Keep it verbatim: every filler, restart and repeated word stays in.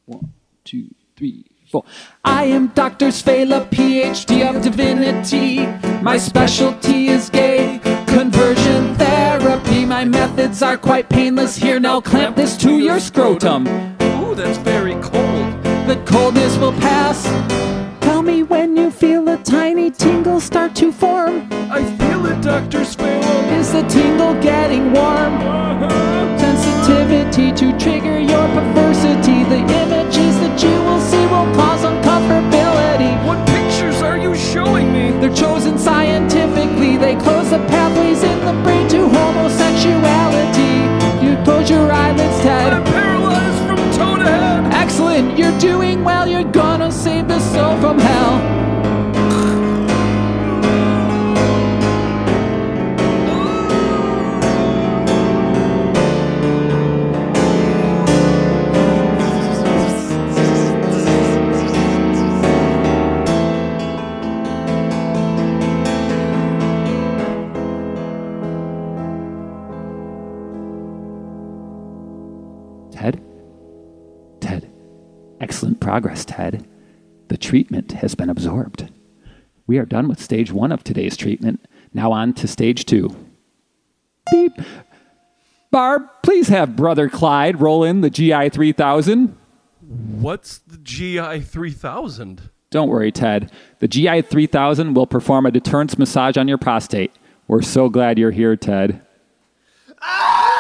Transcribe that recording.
One, two, three, four. I am Doctor Svela, P H D of Divinity. My specialty is gay conversion therapy. My methods are quite painless. Here, now clamp this to your scrotum. Ooh, that's very cold. The coldness will pass. Tell me when you feel a tiny tingle start to form. I feel it, Doctor Svela. Is the tingle getting warm? Uh-huh. Sensitivity to trigger your perversity. The images that you will see will cause uncomfortability. What pictures are you showing me? They're chosen scientifically. They close the pathways in the brain to homosexuality. You close your eyelids, Ted. I'm paralyzed from toe to head. Excellent, you're doing well. You're gonna save the soul from hell. Ted? Ted. Excellent progress, Ted. The treatment has been absorbed. We are done with stage one of today's treatment. Now on to stage two. Beep. Barb, please have Brother Clyde roll in the G I three thousand. What's the G I three thousand? Don't worry, Ted. The G I three thousand will perform a deterrence massage on your prostate. We're so glad you're here, Ted. Ah!